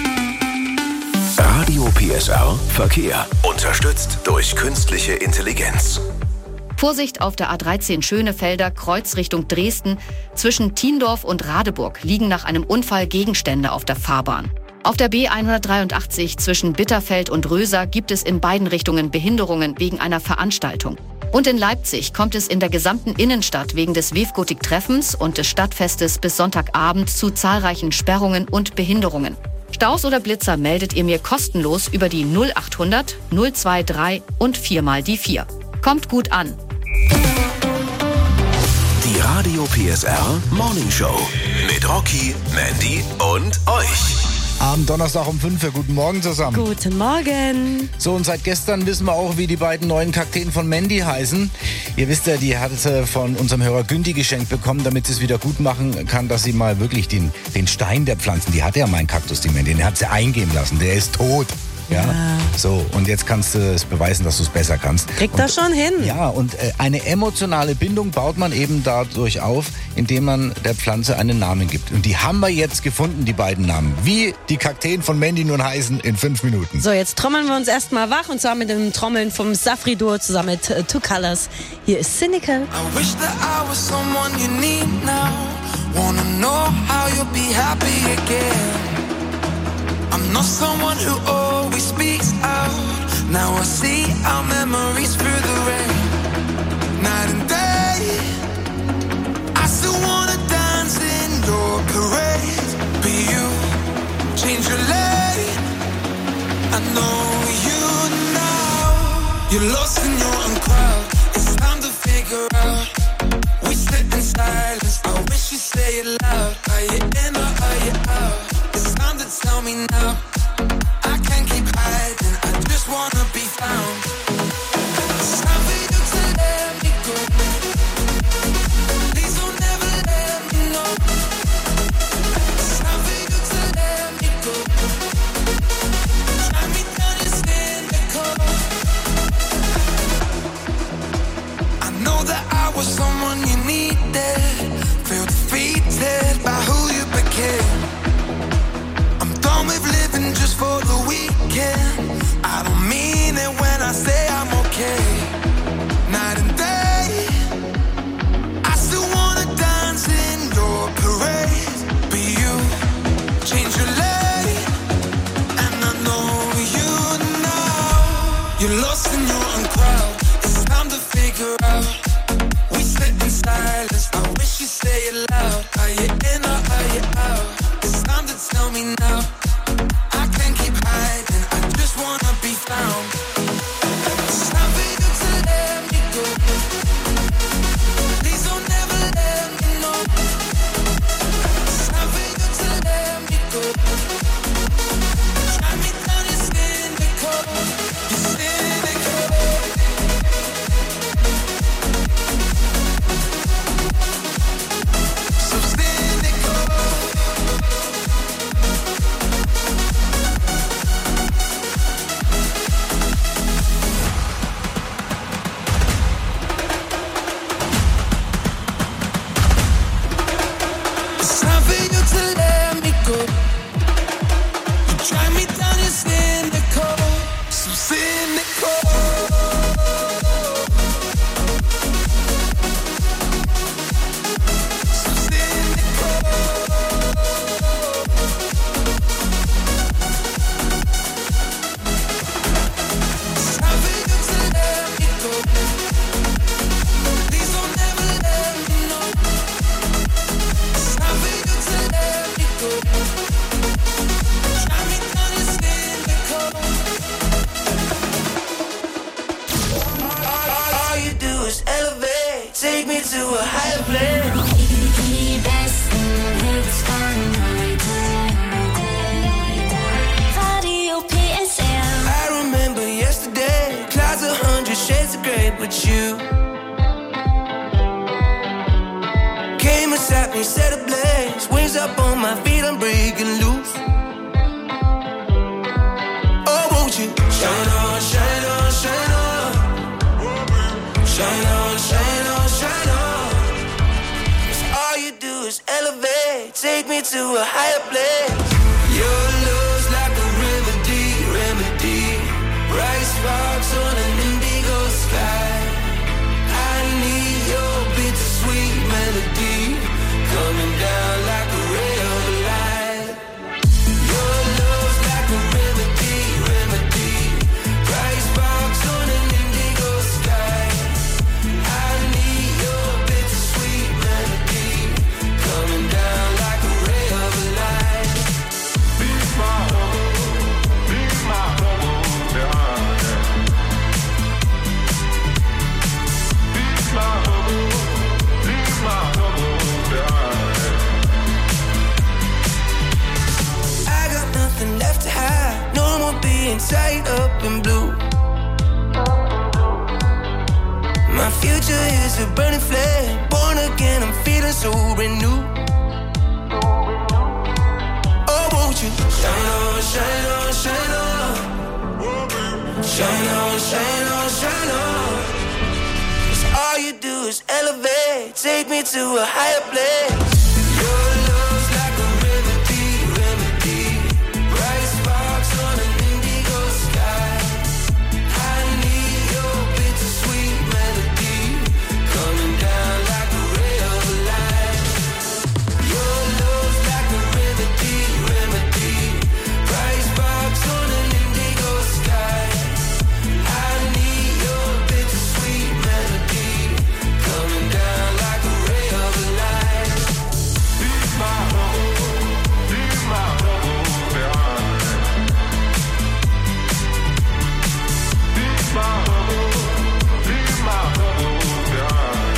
[SPEAKER 5] Radio P S R Verkehr. Unterstützt durch künstliche Intelligenz.
[SPEAKER 15] Vorsicht auf der A dreizehn Schönefelder, Kreuz Richtung Dresden. Zwischen Tiendorf und Radeburg liegen nach einem Unfall Gegenstände auf der Fahrbahn. Auf der B hundertdreiundachtzig zwischen Bitterfeld und Röser gibt es in beiden Richtungen Behinderungen wegen einer Veranstaltung. Und in Leipzig kommt es in der gesamten Innenstadt wegen des Wevgotik-Treffens und des Stadtfestes bis Sonntagabend zu zahlreichen Sperrungen und Behinderungen. Staus oder Blitzer meldet ihr mir kostenlos über die null achthundert null drei und vier mal die vier. Kommt gut an.
[SPEAKER 5] Die Radio P S R Morning Show mit Rocky, Mandy und euch.
[SPEAKER 10] Am Donnerstag um fünf Uhr. Guten Morgen zusammen.
[SPEAKER 9] Guten Morgen.
[SPEAKER 10] So, und seit gestern wissen wir auch, wie die beiden neuen Kakteen von Mandy heißen. Ihr wisst ja, die hat sie von unserem Hörer Gündi geschenkt bekommen, damit sie es wieder gut machen kann, dass sie mal wirklich den, den Stein der Pflanzen, die hat ja mein Kaktus, die Mandy, den hat sie eingehen lassen, der ist tot. Ja. ja. So, und jetzt kannst du es beweisen, dass du es besser kannst.
[SPEAKER 9] Kriegt das schon hin.
[SPEAKER 10] Ja, und äh, eine emotionale Bindung baut man eben dadurch auf, indem man der Pflanze einen Namen gibt. Und die haben wir jetzt gefunden, die beiden Namen. Wie die Kakteen von Mandy nun heißen, in fünf Minuten.
[SPEAKER 9] So, jetzt trommeln wir uns erstmal wach, und zwar mit dem Trommeln vom Safri-Duo zusammen mit uh, Two Colors. Hier ist Cynical.
[SPEAKER 7] I wish that I was someone you need now. Wanna know how you'll be happy again. I'm not someone who always speaks out. Now I see our memories through the rain. Night and day, I still wanna dance in your parade. But you change your lane. I know you now. You're lost in your own crowd. It's time to figure out. We sit in silence. I wish you'd say it loud. Are you in or are you out? It's time to tell me now. I can't keep hiding. I just wanna be found. It's time for you to let me go. Please don't ever let me know. It's time for you to let me go. Drive me down your cynical. I know that I was someone you needed. Feel defeated by who you became. Done with living just for the weekend. I don't mean it when I say I'm okay. Night and day, I still wanna dance in your parade. But you change your lane, and I know you now. You're lost in your own crowd. It's time to figure out. We sit in silence. I wish you'd say it loud. Are you in or are you out? It's time to tell me now. I can't keep hiding. I just wanna be found. It's time for you to let me go. Please don't ever let me know. It's time for you to let me go. Drive me down your cynical. You're cynical. So cynical. It's time for you to let me go. You drive me down, you're cynical. So cynical. So cynical. to a higher place.
[SPEAKER 6] Die besten Hits von heute. Radio P S R.
[SPEAKER 7] I remember yesterday, clouds a hundred shades of grey with you. Came and sat me, set ablaze, wings up on my feet, I'm breaking loose. Oh, won't you shine on, shine on, shine on, shine on, shine on, shine on. 'Cause all you do is elevate, take me to a higher place. Your love's like a remedy, remedy. Bright sparks on an indigo sky. I need your bittersweet melody coming down like a ray of light. Your love's like a remedy, remedy. Bright sparks on an indigo sky. I need your bittersweet melody coming down like a ray of light. Be my home, be my home, yeah. Be my home, be my home, yeah. I got nothing left to hide, no more being tied up in blue. My future is a burning flame, born again, I'm feeling so renewed. Oh, won't you shine on, shine on, shine on, shine on, shine on, shine on. 'Cause all you do is elevate, take me to a higher place. Your love's like a remedy, remedy. Bright sparks on an indigo sky. I need your bittersweet melody coming down like a ray of light. Your love's like a remedy, remedy. Bright sparks on an indigo sky. I need your bittersweet melody coming down like a ray of light. Be my home, be my home, yeah. Be my home, be my home, yeah.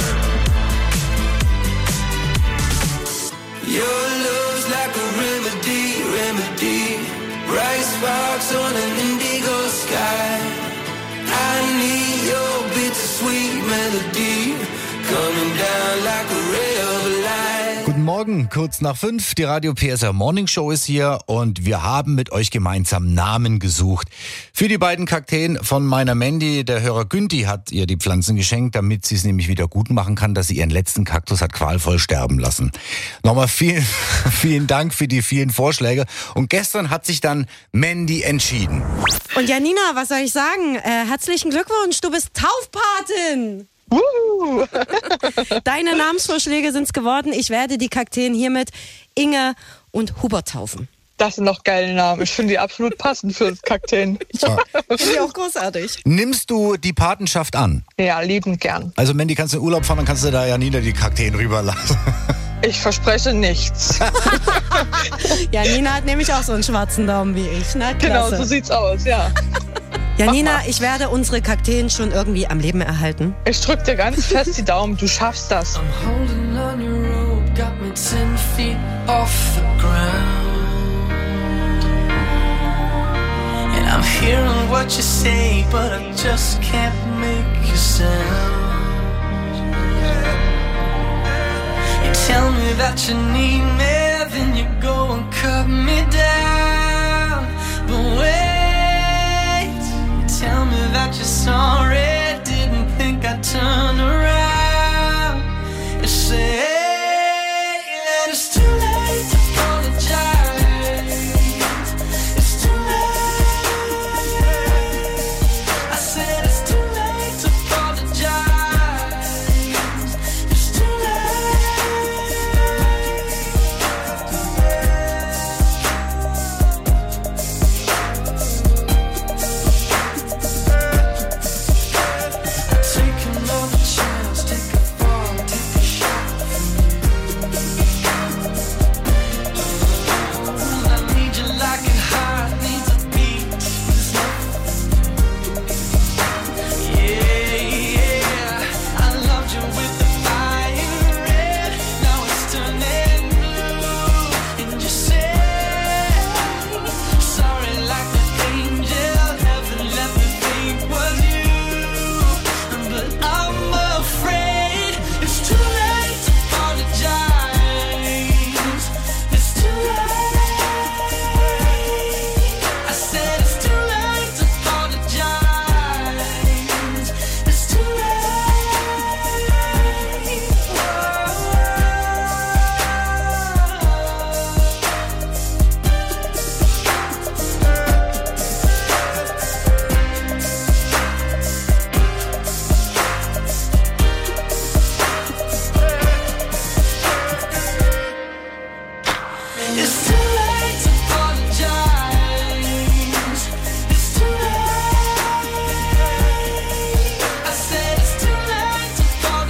[SPEAKER 7] Your love's like a remedy, remedy. Bright sparks on an indigo sky. I need your bittersweet melody coming down like a ray of light.
[SPEAKER 10] Guten Morgen, kurz nach fünf. Die Radio P S R Morning Show ist hier und wir haben mit euch gemeinsam Namen gesucht. Für die beiden Kakteen von meiner Mandy, der Hörer Günti hat ihr die Pflanzen geschenkt, damit sie es nämlich wieder gut machen kann, dass sie ihren letzten Kaktus hat qualvoll sterben lassen. Nochmal vielen, vielen Dank für die vielen Vorschläge. Und gestern hat sich dann Mandy entschieden.
[SPEAKER 9] Und Janina, was soll ich sagen? Äh, herzlichen Glückwunsch, du bist Taufpatin!
[SPEAKER 1] Uh.
[SPEAKER 9] Deine Namensvorschläge sind's geworden. Ich werde die Kakteen hiermit Inge und Hubert taufen.
[SPEAKER 1] Das sind noch geile Namen. Ich finde die absolut passend für das Kakteen.
[SPEAKER 9] Ja, finde ich auch großartig.
[SPEAKER 10] Nimmst du die Patenschaft an?
[SPEAKER 1] Ja, liebend gern.
[SPEAKER 10] Also Mandy, kannst du in Urlaub fahren, dann kannst du da Janina die Kakteen rüberlassen.
[SPEAKER 1] Ich verspreche nichts.
[SPEAKER 9] Janina hat nämlich auch so einen schwarzen Daumen wie ich. Na, klasse.
[SPEAKER 1] Genau, so sieht's aus, ja.
[SPEAKER 9] Janina, ich werde unsere Kakteen schon irgendwie am Leben erhalten.
[SPEAKER 1] Ich drück dir ganz fest die Daumen, du schaffst das.
[SPEAKER 4] I'm holding on your rope, got me ten feet off the ground. And I'm hearing what you say, but I just can't make you sound. You tell me that you need me, then you go and cut me down. But wait, you tell me that you're sorry, didn't think I'd turn around. You say that it's too late to apologize. It's too late. I said it's too late to apologize. It's too late.
[SPEAKER 7] It's too late to apologize. It's too late. I said it's too late to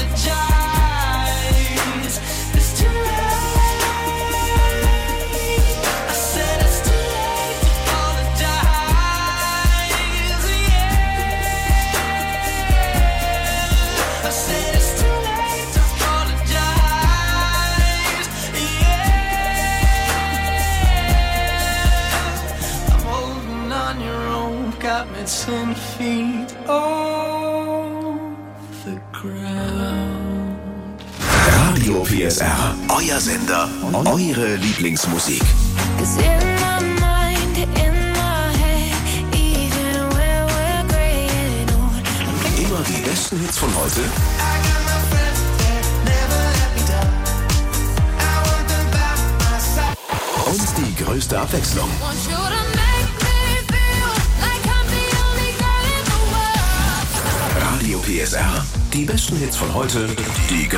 [SPEAKER 7] apologize. It's too late. I said it's too late to apologize. Yeah. I said it's too late to apologize. Yeah. I'm holding on your own, got me ten feet off the ground.
[SPEAKER 5] Radio P S R, euer Sender, eure Lieblingsmusik.
[SPEAKER 6] Cause in my mind, in my head, even when we're graying old,
[SPEAKER 5] Immer die besten Hits von heute und die größte Abwechslung.
[SPEAKER 6] want you to make me feel like I'm the only girl in the world.
[SPEAKER 5] Radio P S R, die besten Hits von heute, die